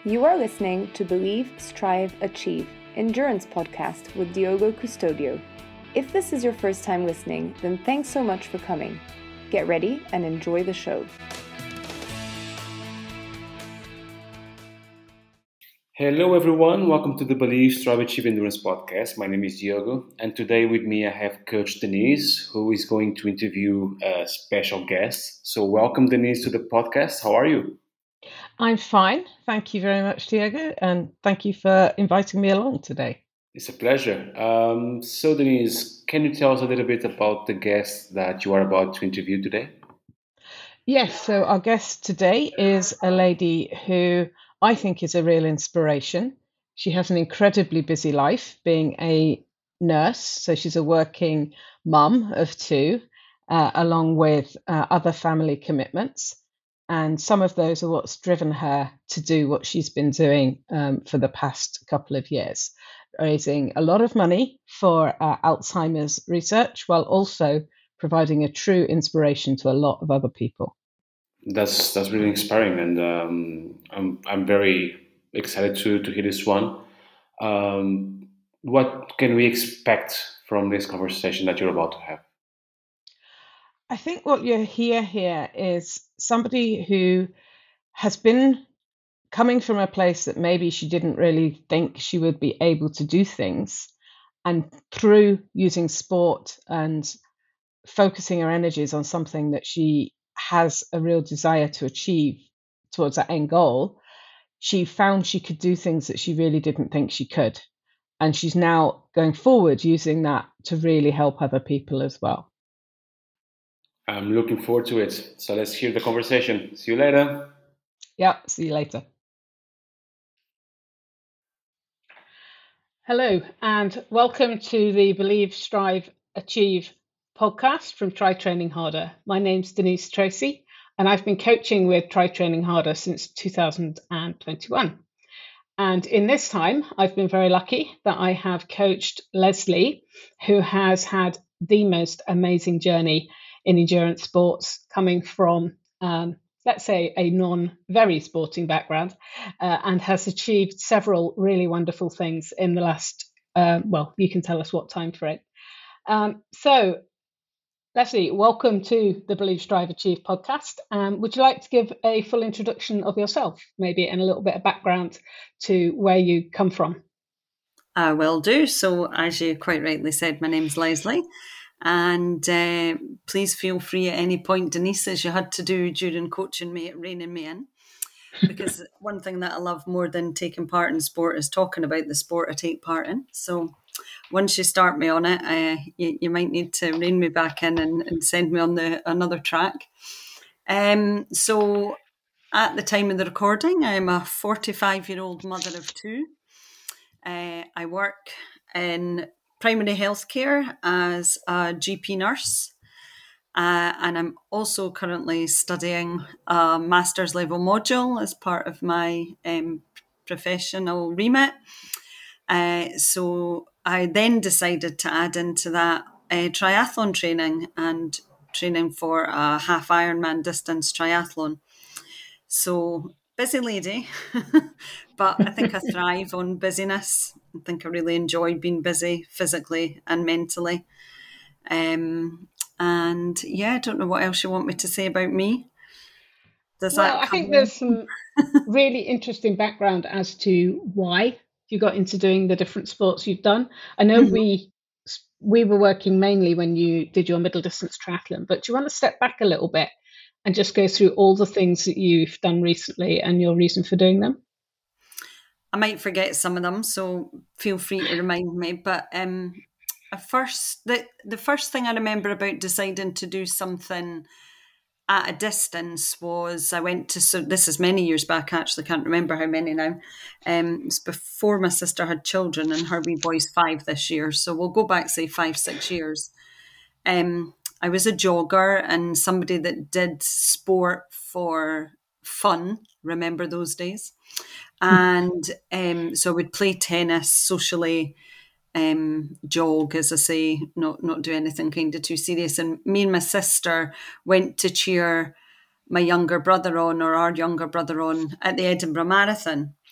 You are listening to Believe, Strive, Achieve, Endurance Podcast with Diogo Custodio. If this is your first time listening, then thanks so much for coming. Get ready and enjoy the show. Hello everyone, welcome to the Believe, Strive, Achieve, Endurance Podcast. My name is Diogo, and today with me I have Coach Denise, who is going to interview a special guest. So welcome Denise to the podcast. How are you? I'm fine. Thank you very much, Diego, and thank you for inviting me along today. It's a pleasure. So Denise, can you tell us a little bit about the guest that you are about to interview today? Yes, so our guest today is a lady who I think is a real inspiration. She has an incredibly busy life, being a nurse, so she's a working mum of two, along with other family commitments. And some of those are what's driven her to do what she's been doing for the past couple of years, raising a lot of money for Alzheimer's research while also providing a true inspiration to a lot of other people. That's really inspiring, and I'm very excited to hear this one. What can we expect from this conversation that you're about to have? I think what you hear here is somebody who has been coming from a place that maybe she didn't really think she would be able to do things. And through using sport and focusing her energies on something that she has a real desire to achieve towards that end goal, she found she could do things that she really didn't think she could. And she's now going forward using that to really help other people as well. I'm looking forward to it. So let's hear the conversation. See you later. Yeah, see you later. Hello, and welcome to the Believe, Strive, Achieve podcast from Try Training Harder. My name's Denise Tracy, and I've been coaching with Try Training Harder since 2021. And in this time, I've been very lucky that I have coached Leslie, who has had the most amazing journey in endurance sports, coming from let's say, a non-very sporting background, and has achieved several really wonderful things in the last, you can tell us what time frame. So, Leslie, welcome to the Believe, Strive, Achieve podcast. Would you like to give a full introduction of yourself, maybe, and a little bit of background to where you come from? I will do. So, as you quite rightly said, my name's Leslie. And please feel free at any point, Denise, as you had to do during coaching me, reining me in. Because one thing that I love more than taking part in sport is talking about the sport I take part in. So once you start me on it, you might need to rein me back in and send me on another track. So at the time of the recording, I'm a 45-year-old mother of two. I work in primary healthcare as a GP nurse, and I'm also currently studying a master's level module as part of my professional remit. So I then decided to add into that triathlon training and training for a half Ironman distance triathlon. So busy lady, but I think I thrive on busyness. I think I really enjoy being busy physically and mentally. And yeah, I don't know what else you want me to say about me. I think there's some really interesting background as to why you got into doing the different sports you've done. I know we were working mainly when you did your middle distance triathlon, but do you want to step back a little bit and just go through all the things that you've done recently and your reason for doing them? I might forget some of them, so feel free to remind me. But the first thing I remember about deciding to do something at a distance was I went to, so this is many years back, actually can't remember how many now. It's before my sister had children, and her wee boy's 5 this year, so we'll go back, say 5-6 years. I was a jogger and somebody that did sport for fun. Remember those days? And so I would play tennis socially, jog, as I say, not do anything kind of too serious. And me and my sister went to cheer my younger brother on, or our younger brother on, at the Edinburgh Marathon.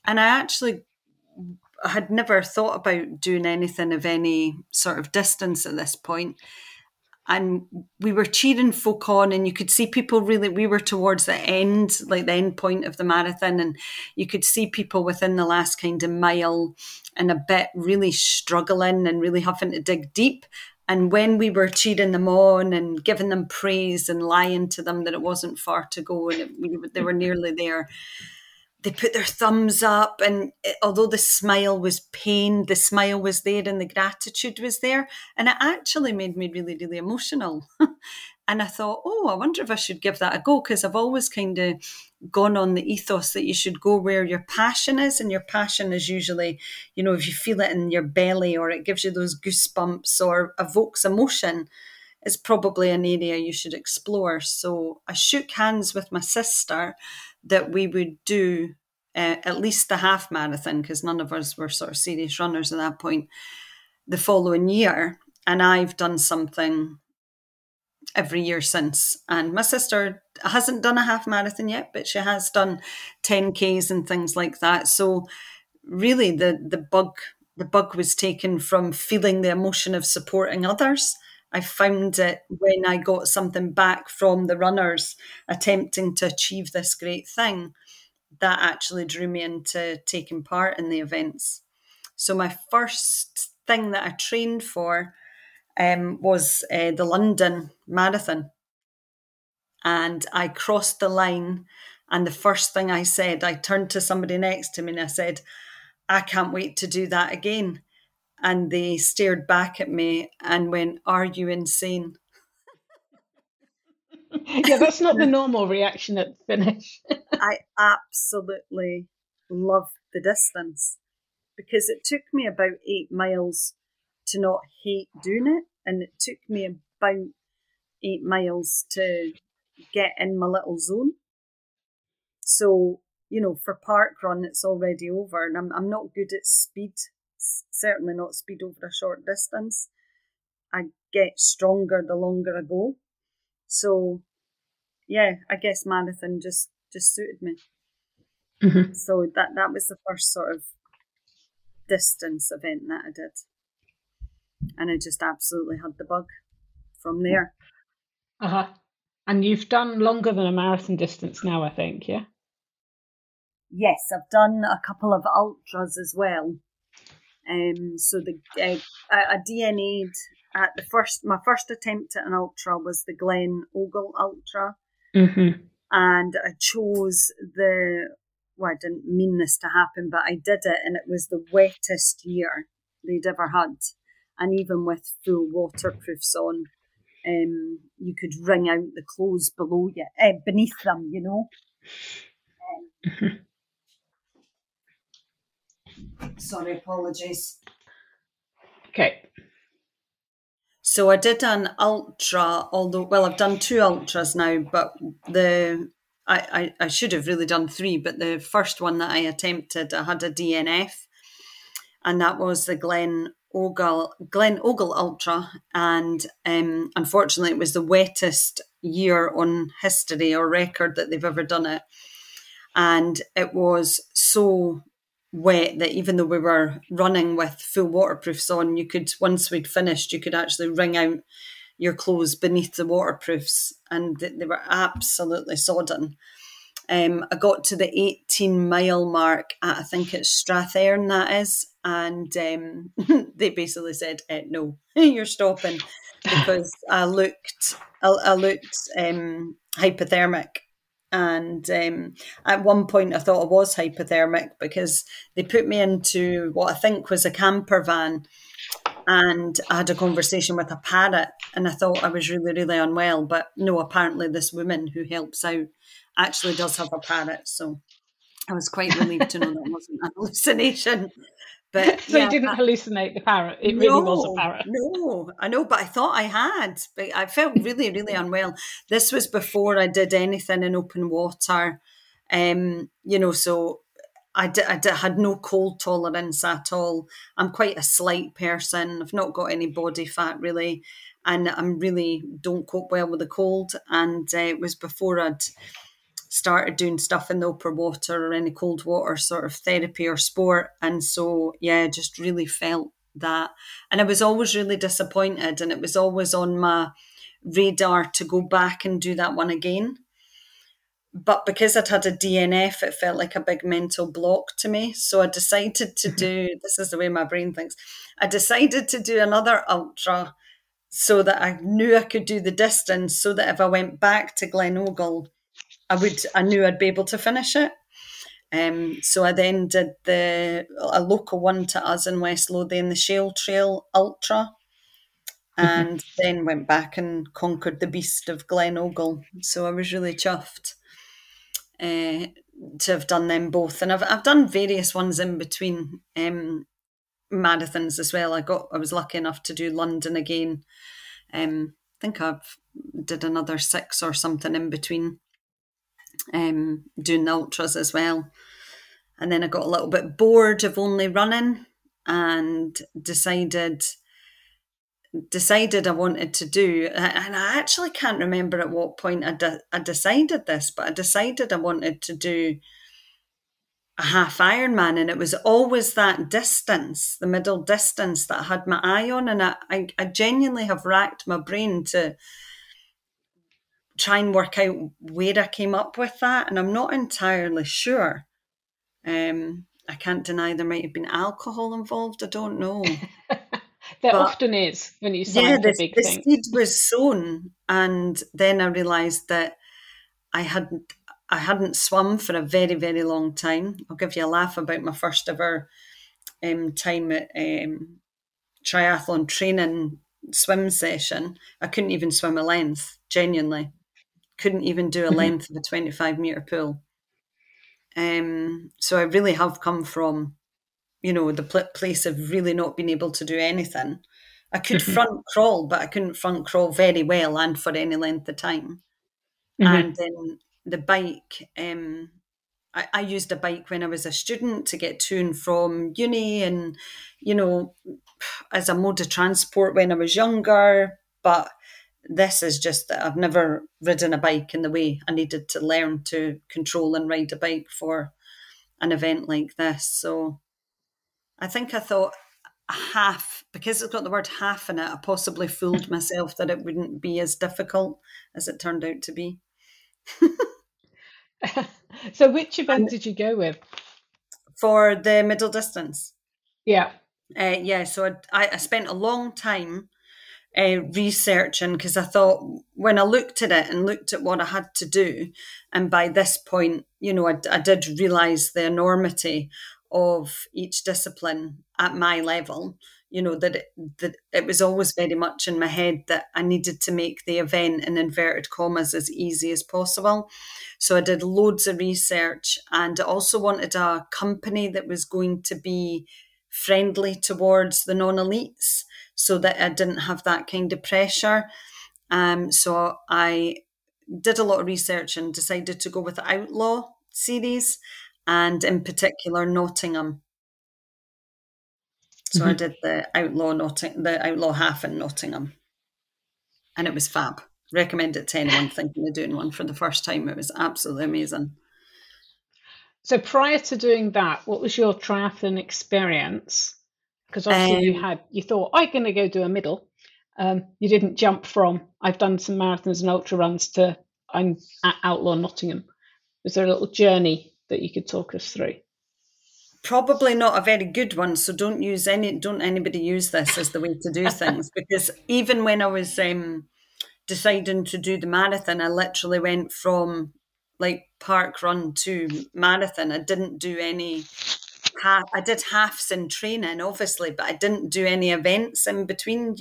And I actually had never thought about doing anything of any sort of distance at this point. And we were cheering folk on, and you could see people really, we were towards the end, like the end point of the marathon, and you could see people within the last kind of mile and a bit really struggling and really having to dig deep. And when we were cheering them on and giving them praise and lying to them that it wasn't far to go and they were nearly there, they put their thumbs up, and although the smile was pain, the smile was there and the gratitude was there. And it actually made me really, really emotional. And I thought, oh, I wonder if I should give that a go, because I've always kind of gone on the ethos that you should go where your passion is. And your passion is usually, if you feel it in your belly or it gives you those goosebumps or evokes emotion, it's probably an area you should explore. So I shook hands with my sister that we would do at least the half marathon, because none of us were sort of serious runners at that point, the following year. And I've done something every year since. And my sister hasn't done a half marathon yet, but she has done 10Ks and things like that. So really the bug was taken from feeling the emotion of supporting others. I found it when I got something back from the runners attempting to achieve this great thing, that actually drew me into taking part in the events. So my first thing that I trained for was the London Marathon. And I crossed the line, and the first thing I said, I turned to somebody next to me and I said, I can't wait to do that again. And they stared back at me and went, are you insane? Yeah, that's not the normal reaction at the finish. I absolutely loved the distance, because it took me about 8 miles to not hate doing it. And it took me about 8 miles to get in my little zone. So, for park run, it's already over. And I'm not good at speed, certainly not speed over a short distance. I get stronger the longer I go. So, yeah, I guess marathon just suited me. Mm-hmm. So that was the first sort of distance event that I did. And I just absolutely had the bug from there. Uh-huh. And you've done longer than a marathon distance now, I think, yeah? Yes, I've done a couple of ultras as well. So I DNA'd at my first attempt at an ultra was the Glen Ogle Ultra. Mm-hmm. And I chose I didn't mean this to happen, but I did it, and it was the wettest year they'd ever had. And even with full waterproofs on, you could wring out the clothes beneath them, Mm-hmm. Sorry, apologies. Okay. So I did an ultra, I've done 2 ultras now, but I should have really done 3, but the first one that I attempted, I had a DNF, and that was the Glen Ogle Ultra, and unfortunately it was the wettest year on history or record that they've ever done it, and it was so wet that even though we were running with full waterproofs on, once we'd finished, you could actually wring out your clothes beneath the waterproofs, and they were absolutely sodden. I got to the 18-mile mark at, I think it's Strathearn, that is, and they basically said, no, you're stopping, because I looked hypothermic. And at one point I thought I was hypothermic, because they put me into what I think was a camper van, and I had a conversation with a parrot, and I thought I was really, really unwell. But no, apparently this woman who helps out actually does have a parrot. So I was quite relieved to know that wasn't a hallucination. But so you didn't hallucinate the parrot. It really was a parrot. No, I know, but I thought I had. But I felt really, really unwell. This was before I did anything in open water. So I had no cold tolerance at all. I'm quite a slight person. I've not got any body fat really, and I'm really don't cope well with the cold. And it was before I'd started doing stuff in the upper water or any cold water sort of therapy or sport. And so, yeah, just really felt that. And I was always really disappointed, and it was always on my radar to go back and do that one again. But because I'd had a DNF, it felt like a big mental block to me. So I decided to do, this is the way my brain thinks, I decided to do another ultra so that I knew I could do the distance, so that if I went back to Glen I knew I'd be able to finish it. So I then did a local one to us in West Lothian, the Shale Trail Ultra, and then went back and conquered the beast of Glen Ogle. So I was really chuffed to have done them both. And I've done various ones in between marathons as well. I was lucky enough to do London again. I think I've did another 6 or something in between doing the ultras as well. And then I got a little bit bored of only running and decided I wanted to do, and I actually can't remember at what point I decided this, but I decided I wanted to do a half Ironman, and it was always that distance, the middle distance, that I had my eye on. And I genuinely have racked my brain to try and work out where I came up with that, and I'm not entirely sure. I can't deny there might have been alcohol involved. I don't know. There often is when you sign for big things. The seed was sown, and then I realised that I hadn't swum for a very, very long time. I'll give you a laugh about my first ever time at triathlon training swim session. I couldn't even swim a length, genuinely. Couldn't even do a length of a 25-metre pool. So I really have come from, the place of really not being able to do anything. I could front crawl, but I couldn't front crawl very well and for any length of time. And then the bike, I used a bike when I was a student to get to and from uni and, as a mode of transport when I was younger. But this is just that I've never ridden a bike in the way I needed to learn to control and ride a bike for an event like this. So I think I thought half, because it's got the word half in it, I possibly fooled myself that it wouldn't be as difficult as it turned out to be. So which event did you go with? For the middle distance? Yeah. So I spent a long time researching, because I thought, when I looked at it and looked at what I had to do, and by this point, I did realise the enormity of each discipline at my level, that it was always very much in my head that I needed to make the event, in inverted commas, as easy as possible. So I did loads of research, and I also wanted a company that was going to be friendly towards the non-elites, so that I didn't have that kind of pressure. So I did a lot of research and decided to go with the Outlaw series, and in particular Nottingham. So I did the Outlaw half in Nottingham, and it was fab. Recommend it to anyone thinking of doing one for the first time. It was absolutely amazing. So prior to doing that, what was your triathlon experience? Because obviously you thought, I'm going to go do a middle. You didn't jump from, I've done some marathons and ultra runs, to I'm at Outlaw Nottingham. Was there a little journey that you could talk us through? Probably not a very good one. So don't anybody use this as the way to do things, because even when I was deciding to do the marathon, I literally went from like park run to marathon. I didn't do any I did halves in training, obviously, but I didn't do any events in between,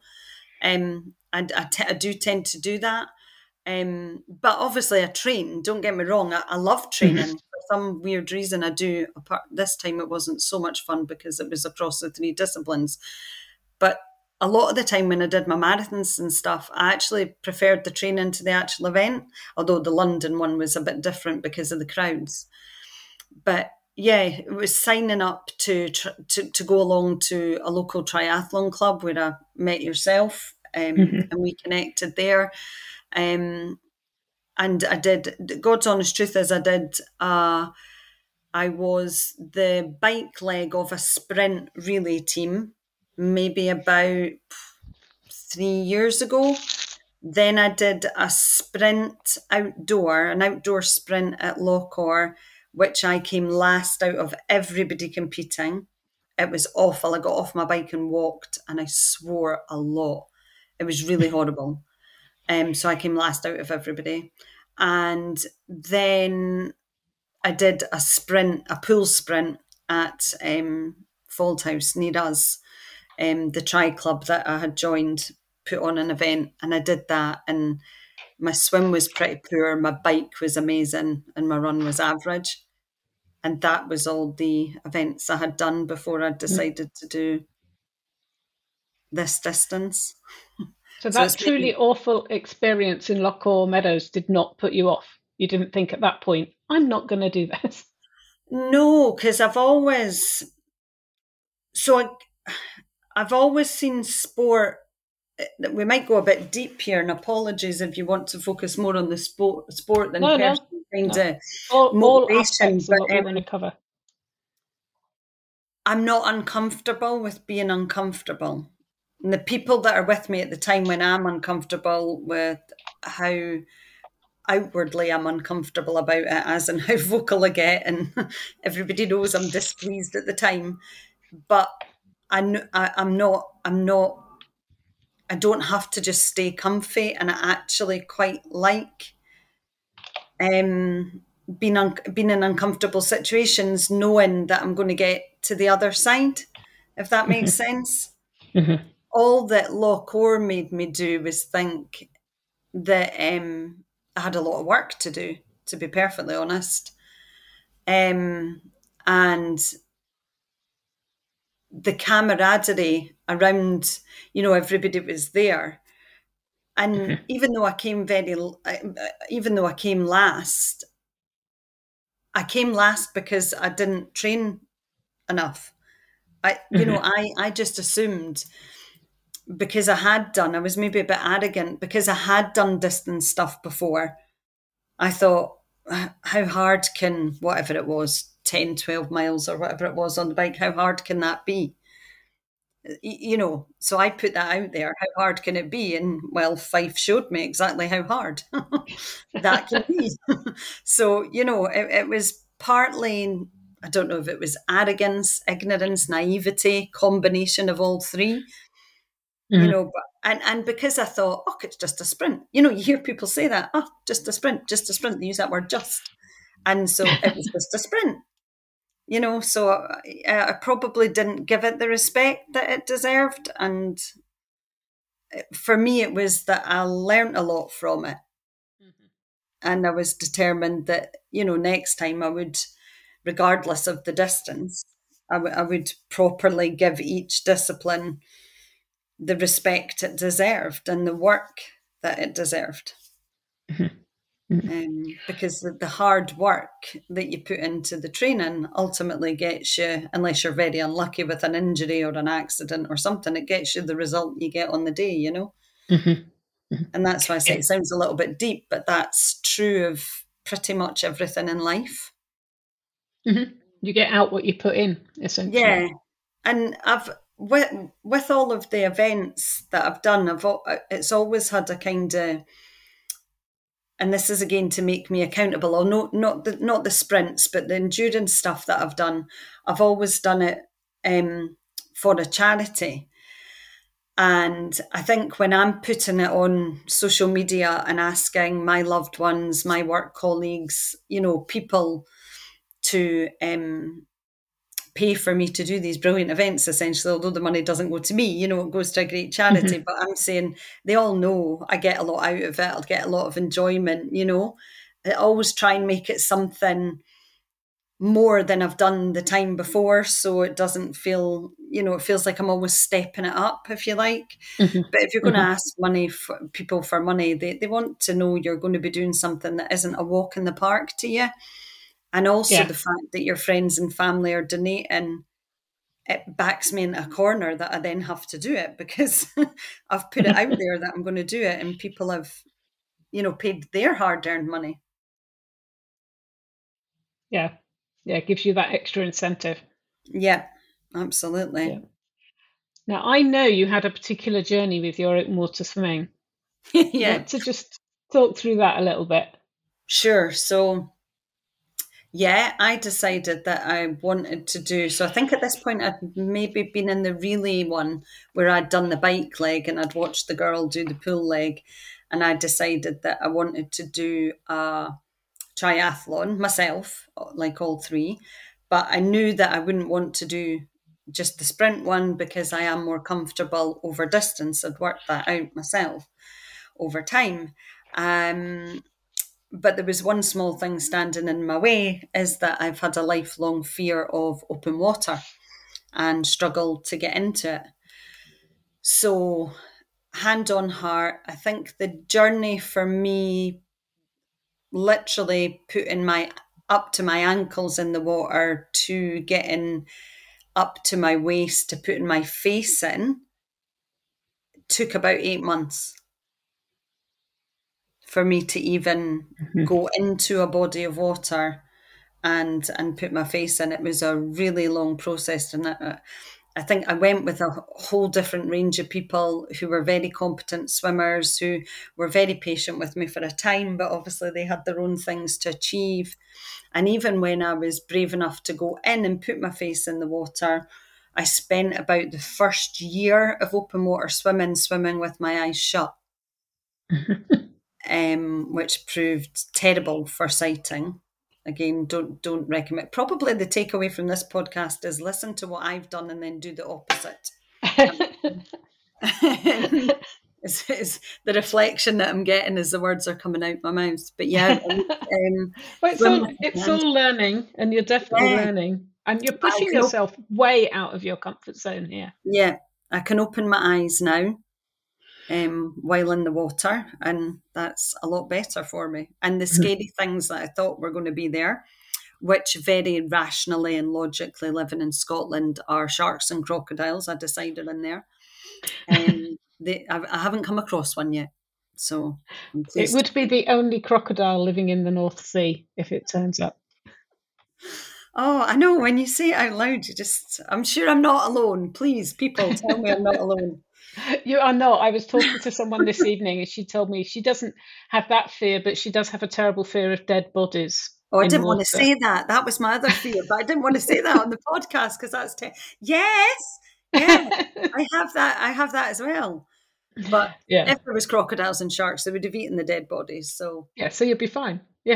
I do tend to do that. But obviously I train, don't get me wrong, I love training. For some weird reason I do. This time it wasn't so much fun because it was across the 3 disciplines. But a lot of the time when I did my marathons and stuff, I actually preferred the training to the actual event, although the London one was a bit different because of the crowds. But yeah, it was signing up to go along to a local triathlon club where I met yourself, and we connected there. and I did, God's honest truth is I was the bike leg of a sprint relay team, maybe about 3 years ago. Then I did a sprint an outdoor sprint at Lochor, which I came last out of everybody competing. It was awful. I got off my bike and walked, and I swore a lot. It was really horrible. So I came last out of everybody. And then I did a pool sprint at Fauldhouse near us. The Tri Club that I had joined put on an event, and I did that. And my swim was pretty poor, my bike was amazing, and my run was average. And that was all the events I had done before I decided to do this distance. So that truly awful experience in Lochor Meadows did not put you off. You didn't think at that point, I'm not going to do this. No, because I've always seen sport. We might go a bit deep here, and apologies if you want to focus more on the sport than personal kind of all aspects of what we want to cover. I'm not uncomfortable with being uncomfortable. And the people that are with me at the time when I'm uncomfortable with how outwardly I'm uncomfortable about it, as in how vocal I get, and everybody knows I'm displeased at the time. But I don't have to just stay comfy, and I actually quite like being in uncomfortable situations, knowing that I'm going to get to the other side, if that makes sense. Mm-hmm. All that Lochor made me do was think that I had a lot of work to do, to be perfectly honest. And the camaraderie around, everybody was there. And even though I came last, I came last because I didn't train enough. I just assumed, because I was maybe a bit arrogant, because I had done distance stuff before. I thought, how hard can, whatever it was, 10, 12 miles or whatever it was on the bike, how hard can that be? So I put that out there. How hard can it be? And well, Fife showed me exactly how hard that can be. So, it was partly, I don't know if it was arrogance, ignorance, naivety, combination of all three. But, and because I thought, it's just a sprint. You hear people say that, just a sprint. They use that word just. And so it was just a sprint. So I probably didn't give it the respect that it deserved. And for me, it was that I learned a lot from it. Mm-hmm. And I was determined that, next time I would, regardless of the distance, I would properly give each discipline the respect it deserved and the work that it deserved. Mm-hmm. Because the hard work that you put into the training ultimately gets you, unless you're very unlucky with an injury or an accident or something, it gets you the result you get on the day, Mm-hmm. Mm-hmm. And that's why I say it sounds a little bit deep, but that's true of pretty much everything in life. Mm-hmm. You get out what you put in, essentially. Yeah. And with all of the events that I've done, it's always had a kind of, and this is again to make me accountable, or not the sprints, but the endurance stuff that I've done. I've always done it for a charity. And I think when I'm putting it on social media and asking my loved ones, my work colleagues, people to pay for me to do these brilliant events, essentially, although the money doesn't go to me, it goes to a great charity. Mm-hmm. But I'm saying they all know I get a lot out of it. I'll get a lot of enjoyment, I always try and make it something more than I've done the time before, so it doesn't feel, it feels like I'm always stepping it up, if you like. Mm-hmm. But if you're going to ask people for money, they want to know you're going to be doing something that isn't a walk in the park to you. And also the fact that your friends and family are donating, it backs me in a corner that I then have to do it, because I've put it out there that I'm going to do it, and people have paid their hard-earned money. Yeah, it gives you that extra incentive. Yeah, absolutely. Yeah. Now, I know you had a particular journey with your open water swimming. Yeah. Want to just talk through that a little bit? Sure. So, yeah, I decided that I wanted to do. So I think at this point I'd maybe been in the relay one where I'd done the bike leg and I'd watched the girl do the pool leg. And I decided that I wanted to do a triathlon myself, like all three. But I knew that I wouldn't want to do just the sprint one because I am more comfortable over distance. I'd worked that out myself over time. But there was one small thing standing in my way, is that I've had a lifelong fear of open water and struggled to get into it. So, hand on heart, I think the journey for me, literally putting my up to my ankles in the water to getting up to my waist to putting my face in, took about 8 months for me to even go into a body of water and put my face in. It was a really long process, and I think I went with a whole different range of people who were very competent swimmers, who were very patient with me for a time, but obviously they had their own things to achieve. And even when I was brave enough to go in and put my face in the water, I spent about the first year of open water swimming with my eyes shut. Which proved terrible for sighting. Again, don't recommend. Probably the takeaway from this podcast is listen to what I've done and then do the opposite. It's the reflection that I'm getting as the words are coming out my mouth. But yeah, well, it's all learning, and you're definitely learning, and you're pushing yourself way out of your comfort zone here. Yeah, I can open my eyes now. While in the water, and that's a lot better for me. And the scary things that I thought were going to be there, which very rationally and logically living in Scotland are sharks and crocodiles, I decided in there. I haven't come across one yet. So it would be the only crocodile living in the North Sea if it turns up. Oh, I know. When you say it out loud, I'm sure I'm not alone. Please, people, tell me I'm not alone. You are not. I was talking to someone this evening and she told me she doesn't have that fear, but she does have a terrible fear of dead bodies. Oh, I didn't want to say that. That was my other fear, but I didn't want to say that on the podcast because that's yes, yeah, I have that as well. But if there was crocodiles and sharks, they would have eaten the dead bodies. So yeah, so you'd be fine. Yeah.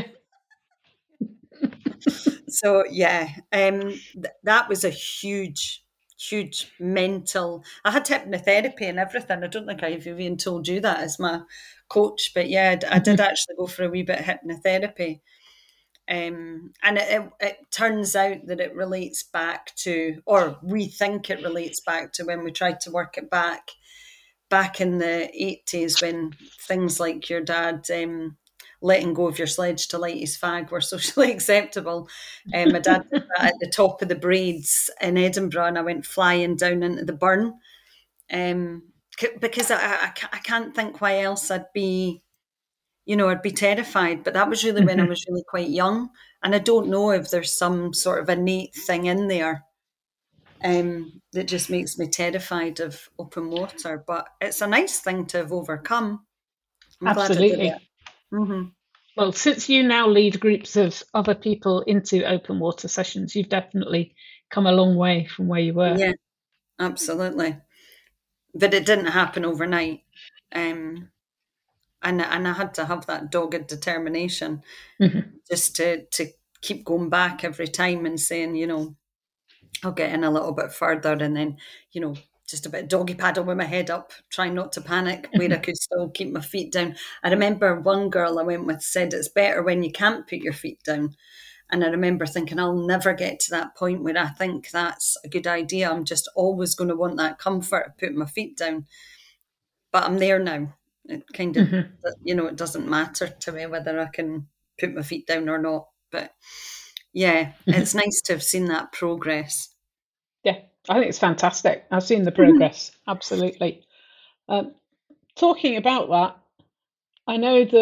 So yeah, that was a huge mental. I had hypnotherapy and everything. I don't think I've even told you that as my coach, but yeah, I did actually go for a wee bit of hypnotherapy. And it turns out that it relates back to, or we think it relates back to when we tried to work it back in the 80s when things like your dad letting go of your sledge to light his fag were socially acceptable. My dad did that at the top of the Braids in Edinburgh, and I went flying down into the burn because I can't think why else I'd be terrified. But that was really when I was really quite young, and I don't know if there's some sort of innate thing in there that just makes me terrified of open water. But it's a nice thing to have overcome. I'm Absolutely. glad I did it. Mm-hmm. Well, since you now lead groups of other people into open water sessions, you've definitely come a long way from where you were. Yeah, absolutely. But it didn't happen overnight. And I had to have that dogged determination just to keep going back every time and saying, I'll get in a little bit further and then, just a bit doggy paddle with my head up, trying not to panic, where I could still keep my feet down. I remember one girl I went with said it's better when you can't put your feet down. And I remember thinking, I'll never get to that point where I think that's a good idea. I'm just always going to want that comfort of putting my feet down. But I'm there now. It kind of, it doesn't matter to me whether I can put my feet down or not. But yeah, it's nice to have seen that progress. Yeah, I think it's fantastic. I've seen the progress, absolutely. Talking about that, I know that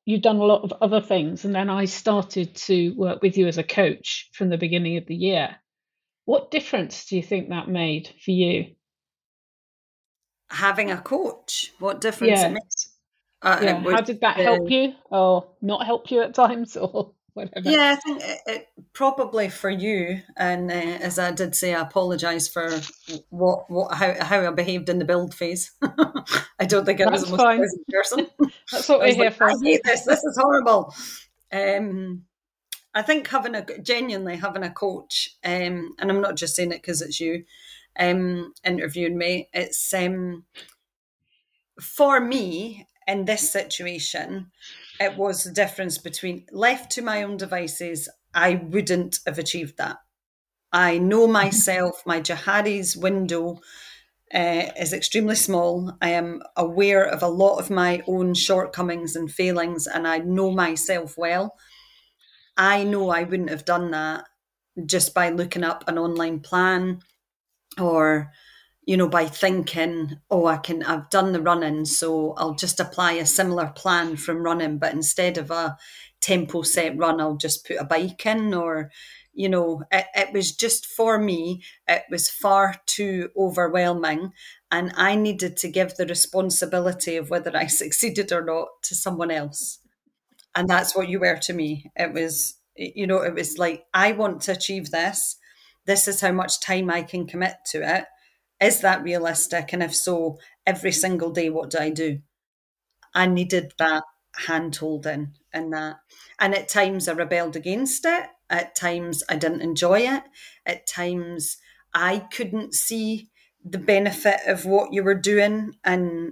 you've done a lot of other things, and then I started to work with you as a coach from the beginning of the year. What difference do you think that made for you? Having a coach, what difference it Yeah, makes? yeah. It was How did that help you, or not help you at times, or whatever? Yeah, I think it probably for you, and as I did say, I apologise for how I behaved in the build phase. I don't think I was the That's most fine. pleasant person. That's what I we're was like, here I for. hate this. This is horrible. I think genuinely having a coach, and I'm not just saying it because it's you interviewing me. It's for me in this situation, it was the difference between left to my own devices, I wouldn't have achieved that. I know myself, my Johari's window is extremely small. I am aware of a lot of my own shortcomings and failings, and I know myself well. I know I wouldn't have done that just by looking up an online plan or by thinking, oh, I've done the running, so I'll just apply a similar plan from running, but instead of a tempo set run, I'll just put a bike in, or, it was just for me, it was far too overwhelming. And I needed to give the responsibility of whether I succeeded or not to someone else. And that's what you were to me. It was like, I want to achieve this. This is how much time I can commit to it. Is that realistic? And if so, every single day, what do I do? I needed that hand holding and that. And at times I rebelled against it. At times I didn't enjoy it. At times I couldn't see the benefit of what you were doing. And,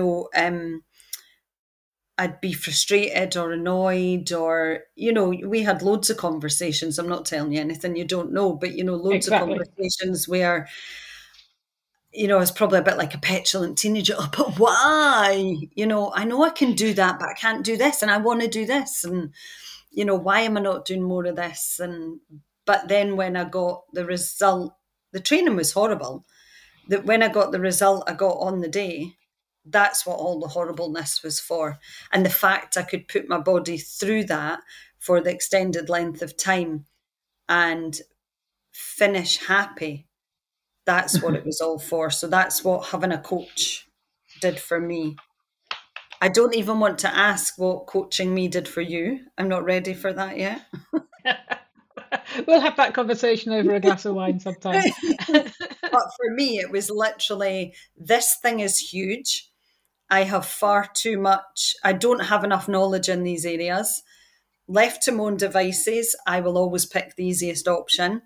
I'd be frustrated or annoyed, or, we had loads of conversations. I'm not telling you anything you don't know, but, loads of Exactly. conversations where, I was probably a bit like a petulant teenager. Oh, but why? I know I can do that, but I can't do this, and I want to do this. And, why am I not doing more of this? But then when I got the result, the training was horrible. That when I got the result I got on the day, that's what all the horribleness was for. And the fact I could put my body through that for the extended length of time and finish happy, that's what it was all for. So that's what having a coach did for me. I don't even want to ask what coaching me did for you. I'm not ready for that yet. We'll have that conversation over a glass of wine sometime. But for me, it was literally, this thing is huge. I have far too much. I don't have enough knowledge in these areas. Left to my own devices, I will always pick the easiest option.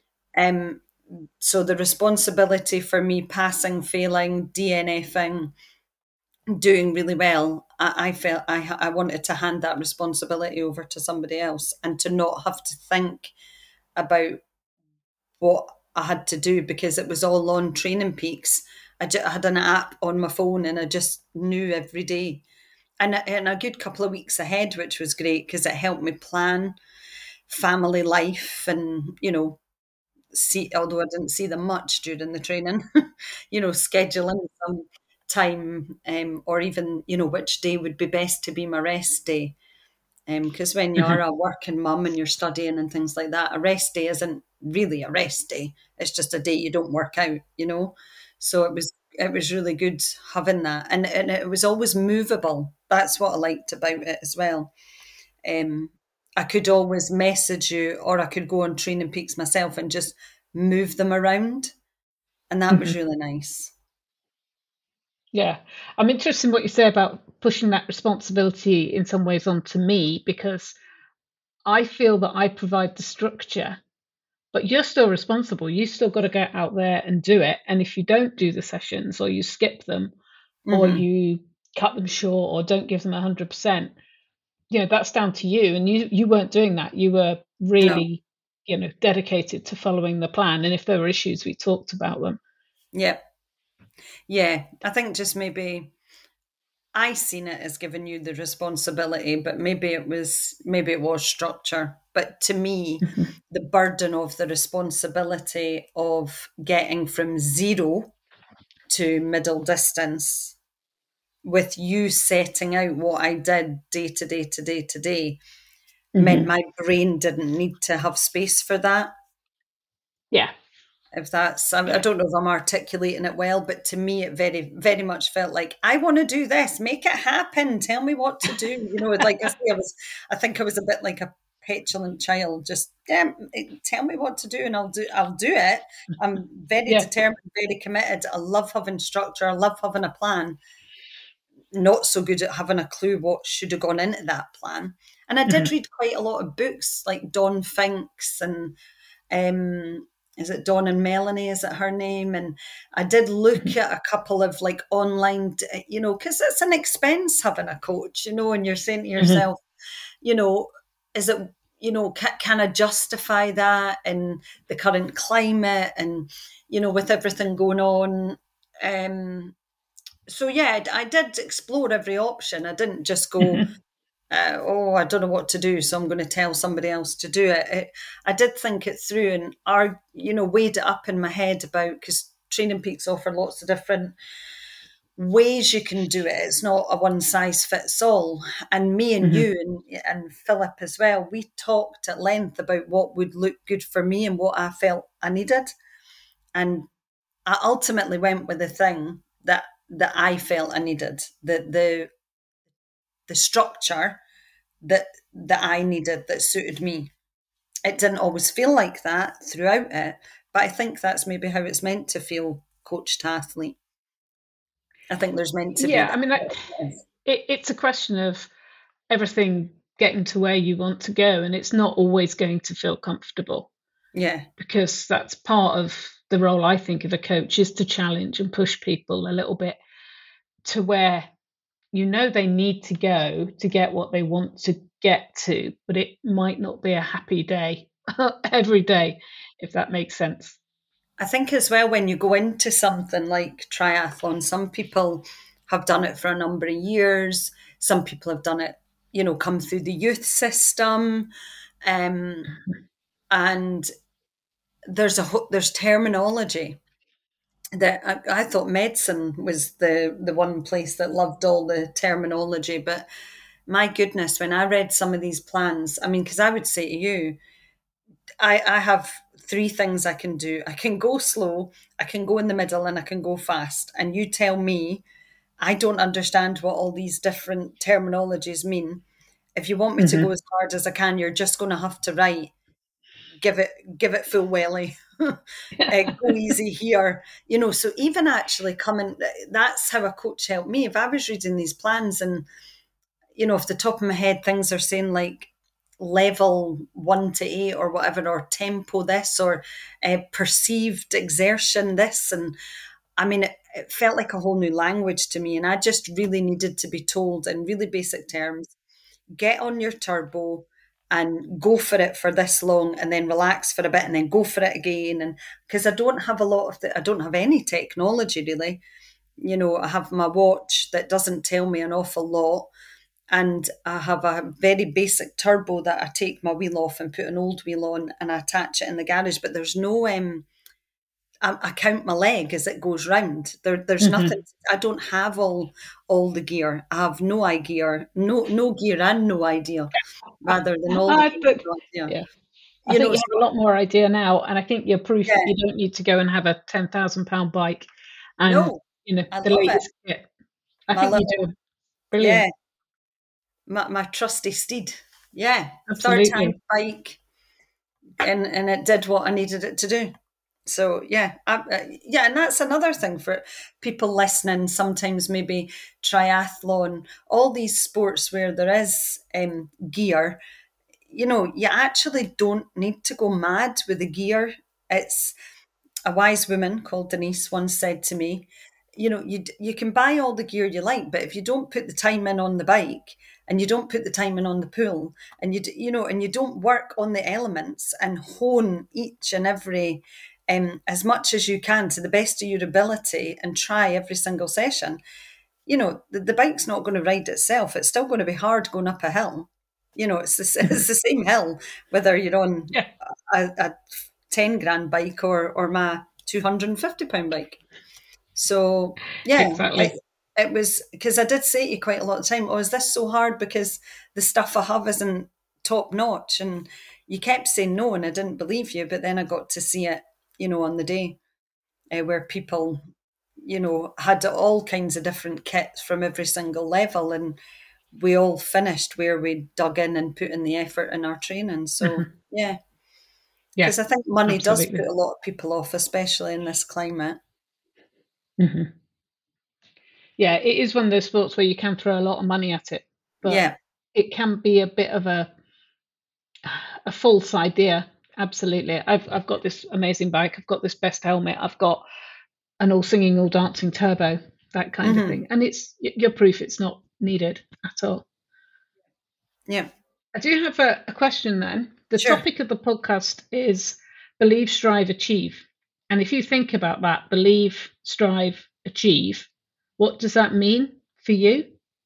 So the responsibility for me passing, failing, DNFing, doing really well, I felt I wanted to hand that responsibility over to somebody else and to not have to think about what I had to do because it was all on Training Peaks. I had an app on my phone and I just knew every day. And a good couple of weeks ahead, which was great because it helped me plan family life and, see, although I didn't see them much during the training, scheduling some time or even, which day would be best to be my rest day. Because when you're a working mum and you're studying and things like that, a rest day isn't really a rest day. It's just a day you don't work out. So it was really good having that, and it was always movable. That's what I liked about it as well. I could always message you, or I could go on Training Peaks myself and just move them around, and that was really nice. Yeah, I'm interested in what you say about pushing that responsibility in some ways onto me, because I feel that I provide the structure, but you're still responsible. You still got to get out there and do it. And if you don't do the sessions, or you skip them, or Mm-hmm. you cut them short, or don't give them 100%, that's down to you. And you weren't doing that. You were No, really, dedicated to following the plan. And if there were issues, we talked about them. yeah. I think just maybe I seen it as giving you the responsibility, but maybe it was structure. But to me, the burden of the responsibility of getting from zero to middle distance with you setting out what I did day to day to day to day meant my brain didn't need to have space for that. Yeah. If that's, I don't know if I'm articulating it well, but to me, it very, very much felt like, I want to do this, make it happen, tell me what to do. You know, like I say, I think I was a bit like a petulant child, just tell me what to do and I'll do it. I'm very determined, very committed. I love having structure. I love having a plan. Not so good at having a clue what should have gone into that plan. And I did read quite a lot of books like Dawn Finks and is it Dawn and Melanie? Is it her name? And I did look at a couple of like online, you know, because it's an expense having a coach, you know, and you're saying to yourself, you know, is it, you know, can I justify that in the current climate and, you know, with everything going on? So yeah, I did explore every option. I didn't just go, I don't know what to do, so I'm going to tell somebody else to do it. I did think it through and weighed it up in my head about, because Training Peaks offer lots of different ways you can do it. It's not a one size fits all. And me and you and Philip as well, we talked at length about what would look good for me and what I felt I needed. And I ultimately went with the thing that I felt I needed, the structure that I needed, that suited me. It didn't always feel like that throughout it, but I think that's maybe how it's meant to feel, coach to athlete. I think there's meant to be. Yeah, I mean, it's a question of everything getting to where you want to go, and it's not always going to feel comfortable. Yeah. Because that's part of the role, I think, of a coach, is to challenge and push people a little bit to where you know they need to go to get what they want to get to, but it might not be a happy day every day, if that makes sense. I think as well, when you go into something like triathlon, some people have done it for a number of years. Some people have done it, you know, come through the youth system. And there's terminology that I thought medicine was the one place that loved all the terminology. But my goodness, when I read some of these plans, I mean, because I would say to you, I have 3 things I can do. I can go slow, I can go in the middle, and I can go fast. And you tell me, I don't understand what all these different terminologies mean. If you want me to go as hard as I can, you're just going to have to write, give it full welly. Go easy here, you know. So even actually coming, that's how a coach helped me. If I was reading these plans and, you know, off the top of my head, things are saying like level 1 to 8 or whatever, or tempo this, or perceived exertion this, and I mean, it felt like a whole new language to me, and I just really needed to be told in really basic terms, get on your turbo and go for it for this long, and then relax for a bit and then go for it again. And because I don't have I don't have any technology really. You know, I have my watch that doesn't tell me an awful lot, and I have a very basic turbo that I take my wheel off and put an old wheel on and I attach it in the garage. But there's no I count my leg as it goes round. There's nothing. I don't have all the gear. I have no idea, no gear and no idea, rather than all the gear. Yeah. I think you have a lot more idea now, and I think you're proof that you don't need to go and have a £10,000 bike. And you know, the latest kit. I think you do. Brilliant. Yeah. My trusty steed. Yeah. Absolutely. Third-hand bike, and it did what I needed it to do. So and that's another thing for people listening. Sometimes maybe triathlon, all these sports where there is gear, you know, you actually don't need to go mad with the gear. It's a wise woman called Denise once said to me, you know, you can buy all the gear you like, but if you don't put the time in on the bike, and you don't put the time in on the pool, and you don't work on the elements and hone each and every as much as you can to the best of your ability and try every single session, you know, the bike's not going to ride itself. It's still going to be hard going up a hill. You know, it's the same hill, whether you're on a 10 grand bike or my £250 bike. So yeah, exactly. it was because I did say to you quite a lot of time, oh, is this so hard because the stuff I have isn't top notch? And you kept saying no, and I didn't believe you. But then I got to see it, on the day where people, had all kinds of different kits from every single level. And we all finished where we dug in and put in the effort in our training. So, yeah. Yeah, Because I think money does absolutely. put a lot of people off, especially in this climate. Yeah, it is one of those sports where you can throw a lot of money at it, but it can be a bit of a false idea. Absolutely. I've got this amazing bike. I've got this best helmet. I've got an all singing, all dancing turbo, that kind of thing. And you're proof it's not needed at all. Yeah. I do have a question then. The Sure. topic of the podcast is believe, strive, achieve. And if you think about that, believe, strive, achieve, what does that mean for you?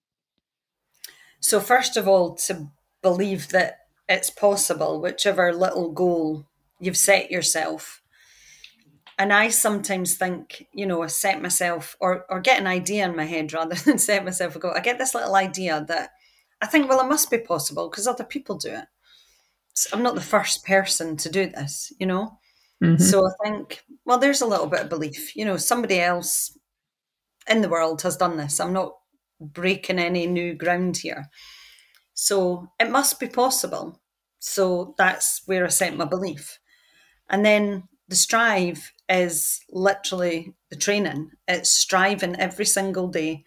So first of all, to believe that it's possible, whichever little goal you've set yourself. And I sometimes think, I set myself or get an idea in my head rather than set myself a goal. I get this little idea that I think, well, it must be possible because other people do it. So I'm not the first person to do this, So I think, well, there's a little bit of belief, somebody else in the world has done this. I'm not breaking any new ground here. So it must be possible. So that's where I set my belief. And then the strive is literally the training. It's striving every single day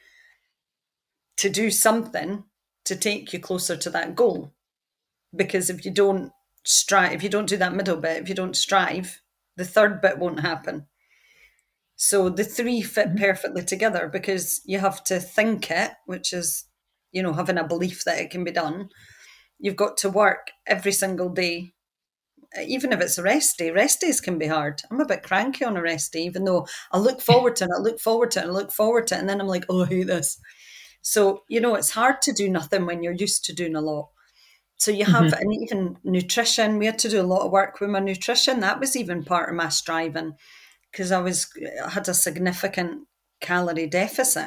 to do something to take you closer to that goal. Because if you don't strive, if you don't do that middle bit, if you don't strive, the third bit won't happen. So the three fit perfectly together because you have to think it, which is, having a belief that it can be done. You've got to work every single day, even if it's a rest day. Rest days can be hard. I'm a bit cranky on a rest day, even though I look forward to it, I look forward to it, I look forward to it. And then I'm like, oh, I hate this. So, it's hard to do nothing when you're used to doing a lot. So you have, and even nutrition, we had to do a lot of work with my nutrition. That was even part of my striving because I had a significant calorie deficit.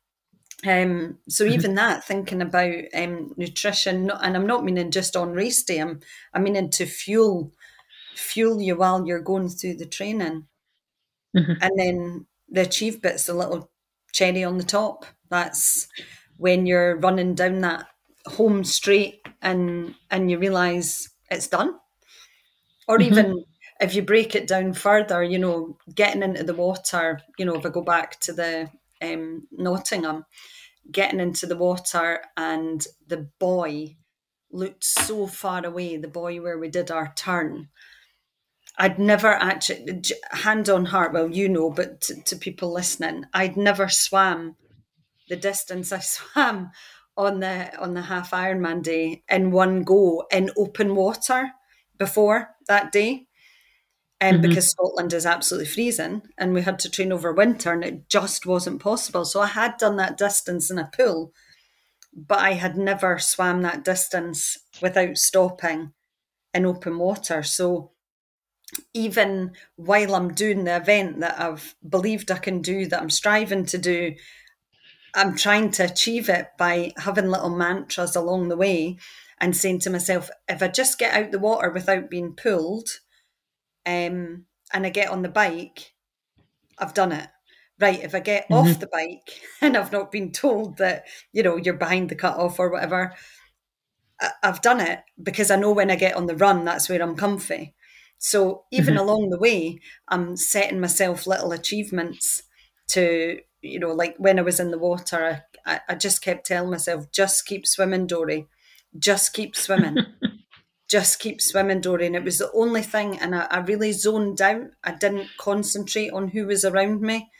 So even that, thinking about nutrition, and I'm not meaning just on race day, I'm meaning to fuel you while you're going through the training. And then the achieve bit's the little cherry on the top. That's when you're running down that home straight and you realise it's done. Or even if you break it down further, getting into the water, if I go back to the Nottingham, getting into the water and the buoy looked so far away, the buoy where we did our turn. I'd never actually, hand on heart, well, but to people listening, I'd never swam the distance I swam on the half Ironman day in one go in open water before that day. Because Scotland is absolutely freezing and we had to train over winter and it just wasn't possible. So I had done that distance in a pool, but I had never swam that distance without stopping in open water. So even while I'm doing the event that I've believed I can do, that I'm striving to do, I'm trying to achieve it by having little mantras along the way and saying to myself, if I just get out the water without being pulled, and I get on the bike, I've done it. Right, if I get off the bike and I've not been told that, you're behind the cutoff or whatever, I've done it because I know when I get on the run, that's where I'm comfy. So even along the way, I'm setting myself little achievements to, like when I was in the water, I just kept telling myself, just keep swimming, Dory. Just keep swimming. Just keep swimming, Dory. And it was the only thing. And I really zoned out. I didn't concentrate on who was around me.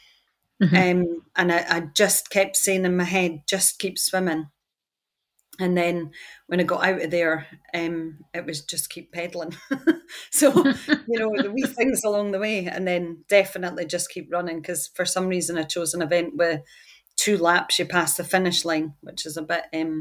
And I just kept saying in my head, just keep swimming. And then when I got out of there, it was just keep pedaling. So, the wee things along the way. And then definitely just keep running because for some reason I chose an event with 2 laps you pass the finish line, which is a bit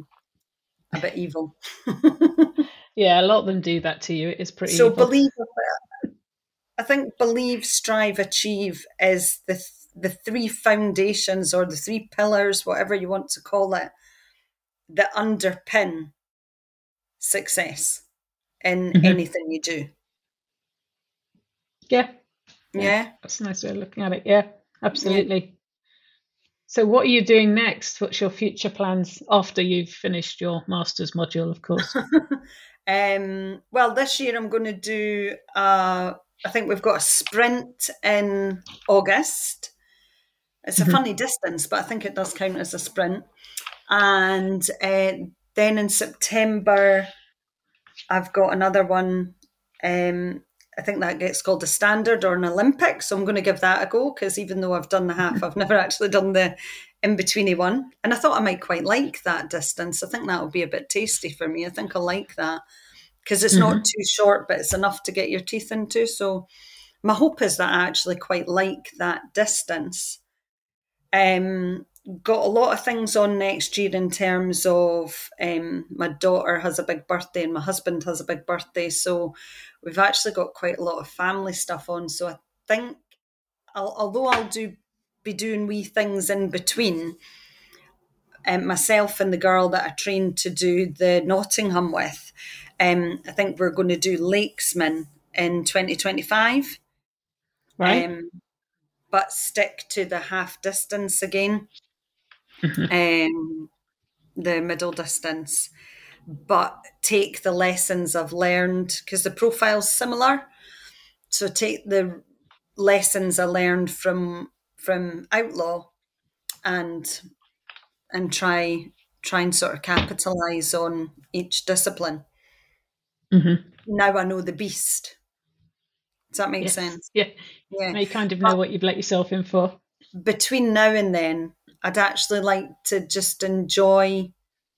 evil. Yeah, a lot of them do that to you. It is pretty So evil. I think believe, strive, achieve is the three foundations or the three pillars, whatever you want to call it, that underpin success in anything you do. Yeah. Yeah. That's a nice way of looking at it. Yeah, absolutely. Yeah. So what are you doing next? What's your future plans after you've finished your master's module, of course? Well, this year I'm going to do, I think we've got a sprint in August. It's a funny distance, but I think it does count as a sprint. And then in September, I've got another one. I think that gets called a standard or an Olympic. So I'm going to give that a go, because even though I've done the half, I've never actually done the in-betweeny one. And I thought I might quite like that distance. I think that'll be a bit tasty for me. I think I'll like that, because it's not too short, but it's enough to get your teeth into. So my hope is that I actually quite like that distance. Got a lot of things on next year in terms of my daughter has a big birthday and my husband has a big birthday. So we've actually got quite a lot of family stuff on. So I think, although I'll be doing wee things in between, myself and the girl that I trained to do the Nottingham with, I think we're going to do Lakesman in 2025. Right. But stick to the half distance again, the middle distance, but take the lessons I've learned, because the profile's similar. So take the lessons I learned from Outlaw and try and sort of capitalise on each discipline. Now I know the beast. Does that make sense? Yeah. Now you kind of know what you've let yourself in for. Between now and then, I'd actually like to just enjoy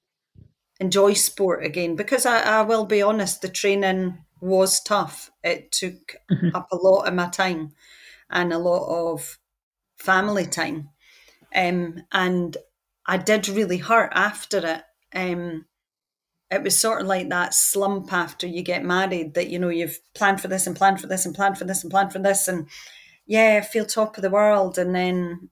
sport again, because I will be honest, the training was tough. It took up a lot of my time and a lot of family time. And I did really hurt after it. It was sort of like that slump after you get married, that, you've planned for this and planned for this and planned for this and planned for this. And yeah, I feel top of the world. And then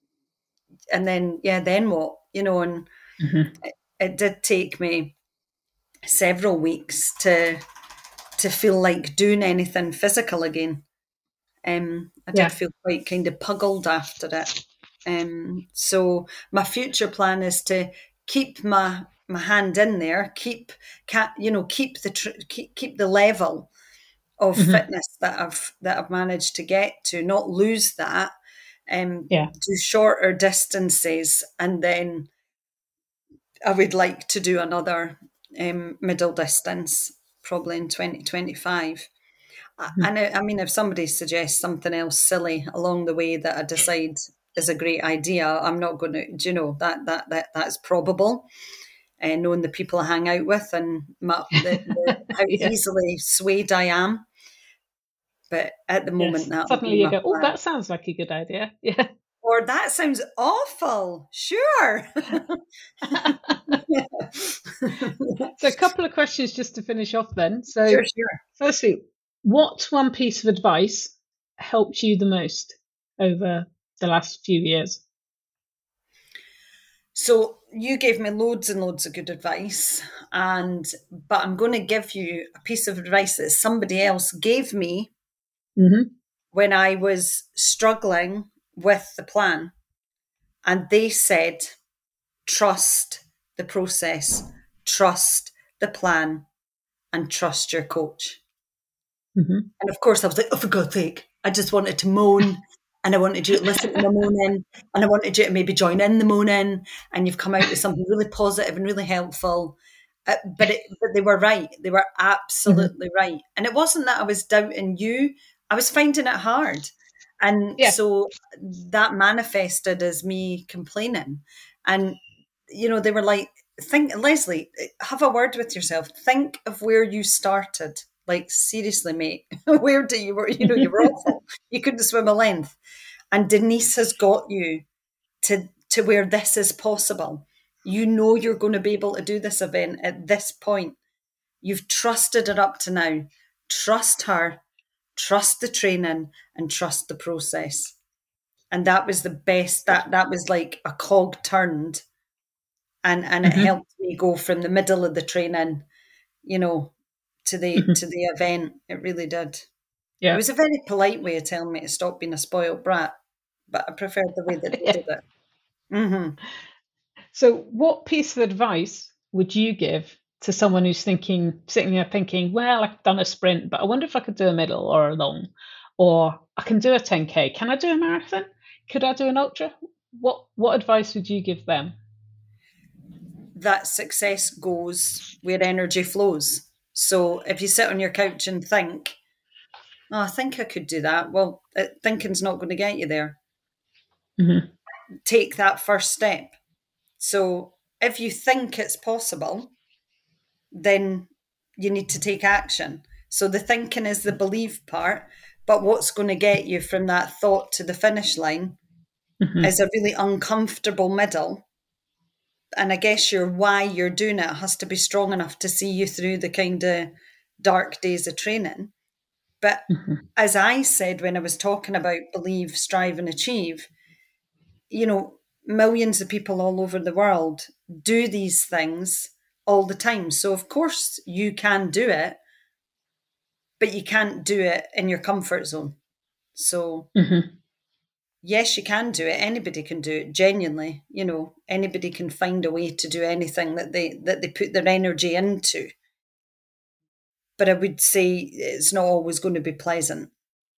what, and it did take me several weeks to feel like doing anything physical again. I did feel quite kind of puggled after it. So my future plan is to keep my hand in there, keep the level of fitness that I've managed to get to, not lose that. Do shorter distances, and then I would like to do another middle distance, probably in 2025. And I mean, if somebody suggests something else silly along the way that I decide is a great idea, I'm not going to, that's probable. Knowing the people I hang out with and how easily swayed I am. But at the moment, that suddenly you go, oh, that sounds like a good idea. Yeah. Or that sounds awful. Sure. So a couple of questions just to finish off then. So sure. Firstly, what one piece of advice helped you the most over the last few years? So you gave me loads and loads of good advice, but I'm going to give you a piece of advice that somebody else gave me when I was struggling with the plan. And they said, trust the process, trust the plan, and trust your coach. And of course I was like, oh, for God's sake, I just wanted to moan, and I wanted you to listen to my moaning, and I wanted you to maybe join in the moaning, and you've come out with something really positive and really helpful. But they were right. They were absolutely right. And it wasn't that I was doubting you. I was finding it hard. And so that manifested as me complaining. And, they were like, Leslie, have a word with yourself. Think of where you started. Like, seriously, mate, where you were awful. You couldn't swim a length. And Denise has got you to where this is possible. You're going to be able to do this event at this point. You've trusted her up to now. Trust her, trust the training, and trust the process. And that was the best. That was like a cog turned, and it helped me go from the middle of the training, to the event. It really did. It Yeah. was a very polite way of telling me to stop being a spoiled brat, but I preferred the way that they did it. Mm-hmm. So, what piece of advice would you give to someone who's sitting there thinking, well, I've done a sprint, but I wonder if I could do a middle or a long, or I can do a 10K. Can I do a marathon? Could I do an ultra? What advice would you give them? That success goes where energy flows. So if you sit on your couch and think, oh, I think I could do that, well, thinking's not going to get you there. Mm-hmm. Take that first step. So if you think it's possible, then you need to take action. So the thinking is the belief part, but what's going to get you from that thought to the finish line is a really uncomfortable middle. And I guess your why you're doing it has to be strong enough to see you through the kind of dark days of training. But as I said when I was talking about believe, strive, and achieve, millions of people all over the world do these things all the time. So, of course, you can do it, but you can't do it in your comfort zone. So, yes, you can do it. Anybody can do it, genuinely. Anybody can find a way to do anything that they put their energy into. But I would say it's not always going to be pleasant.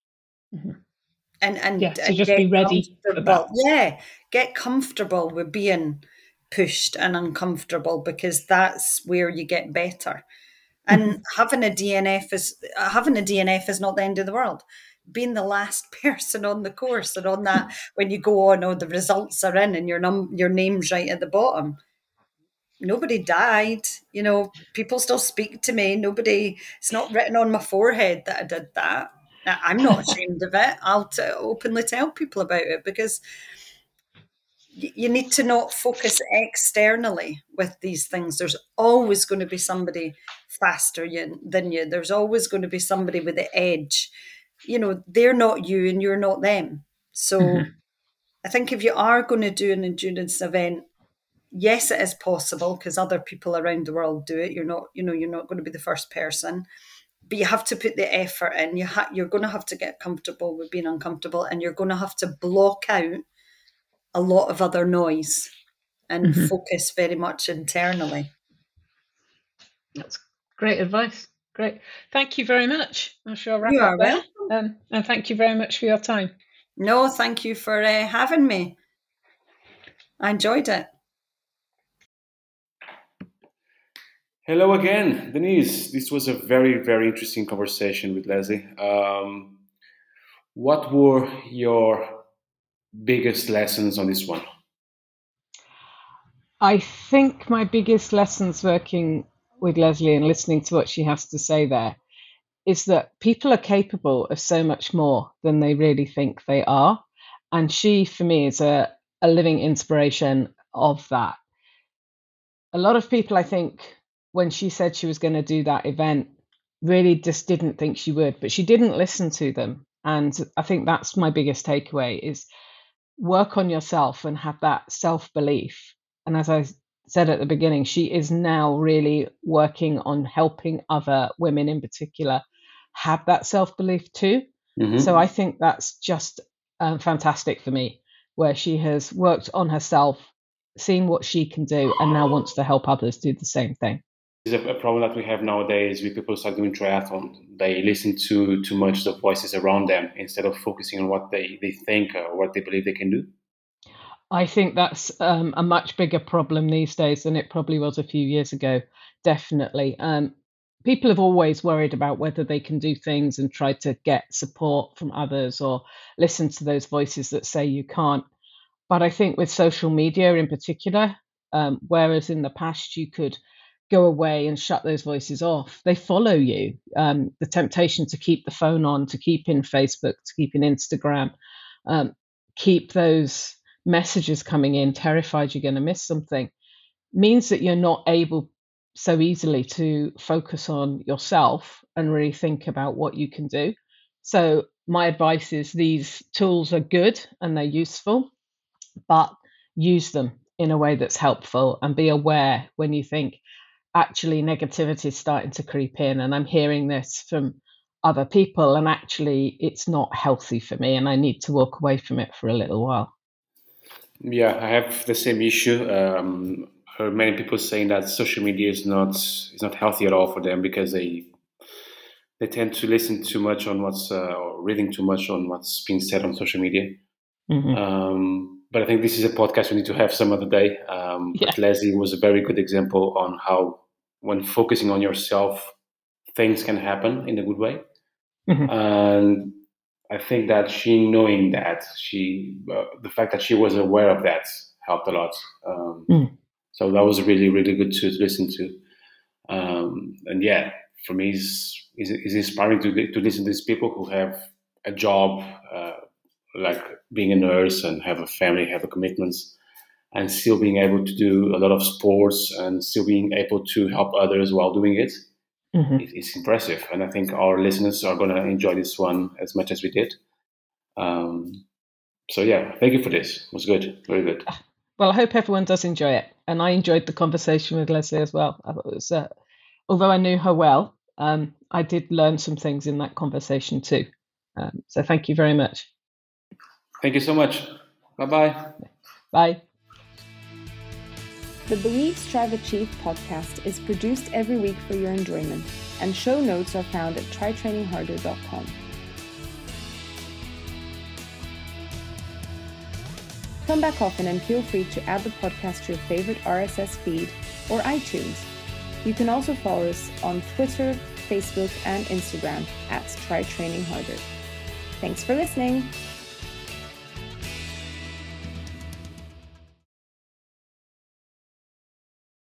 And so just be ready for that. Yeah, get comfortable with being pushed and uncomfortable, because that's where you get better. And having a DNF is not the end of the world. Being the last person on the course and on that, when you go on, the results are in and your name's right at the bottom. Nobody died, people still speak to me. It's not written on my forehead that I did that. I'm not ashamed of it. I'll openly tell people about it, because you need to not focus externally with these things. There's always going to be somebody faster than you. There's always going to be somebody with the edge. They're not you and you're not them. So I think if you are going to do an endurance event, yes, it is possible, because other people around the world do it. You're not going to be the first person, but you have to put the effort in. You're going to have to get comfortable with being uncomfortable, and you're going to have to block out a lot of other noise and focus very much internally. That's great advice. Great. Thank you very much. I'm sure I'll wrap You up are there. welcome. And thank you very much for your time. No, thank you for having me. I enjoyed it. Hello again, Denise. This was a very, very interesting conversation with Leslie. What were your biggest lessons on this one? I think my biggest lessons working with Leslie and listening to what she has to say there is that people are capable of so much more than they really think they are. And she, for me, is a living inspiration of that. A lot of people, I think, when she said she was going to do that event, really just didn't think she would, but she didn't listen to them. And I think that's my biggest takeaway, is work on yourself and have that self-belief. And as I said at the beginning, she is now really working on helping other women in particular have that self-belief too. So I think that's just fantastic for me, where she has worked on herself, seen what she can do, and now wants to help others do the same thing. It's a problem that we have nowadays with people start doing triathlon. They listen to too much the voices around them instead of focusing on what they think or what they believe they can do. I think that's a much bigger problem these days than it probably was a few years ago, definitely. People have always worried about whether they can do things and try to get support from others or listen to those voices that say you can't. But I think with social media in particular, whereas in the past you could go away and shut those voices off, they follow you. The temptation to keep the phone on, to keep in Facebook, to keep in Instagram, keep those messages coming in, terrified you're going to miss something, means that you're not able so easily to focus on yourself and really think about what you can do. So my advice is these tools are good and they're useful, but use them in a way that's helpful and be aware when you think, actually, negativity is starting to creep in. And I'm hearing this from other people, and actually, it's not healthy for me, and I need to walk away from it for a little while. Yeah, I have the same issue. Heard many people saying that social media is not healthy at all for them because they tend to listen too much on or reading too much on what's being said on social media. But I think this is a podcast we need to have some other day. But Leslie was a very good example on how, when focusing on yourself, things can happen in a good way. And I think that knowing that, the fact that she was aware of that helped a lot. So that was really, really good to listen to. And yeah, for me, it's inspiring to listen to these people who have a job, like being a nurse, and have a family, have a commitments, and still being able to do a lot of sports and still being able to help others while doing it. It's impressive, and I think our listeners are going to enjoy this one as much as we did. So yeah, thank you for this. It was good, very good. Well, I hope everyone does enjoy it, and I enjoyed the conversation with Leslie as well. I thought it was, although I knew her well, I did learn some things in that conversation too. So thank you very much. Thank you so much. Bye-bye. Bye. The Believe, Strive, Achieve podcast is produced every week for your enjoyment, and show notes are found at trytrainingharder.com. Come back often and feel free to add the podcast to your favorite RSS feed or iTunes. You can also follow us on Twitter, Facebook, and Instagram at trytrainingharder. Thanks for listening.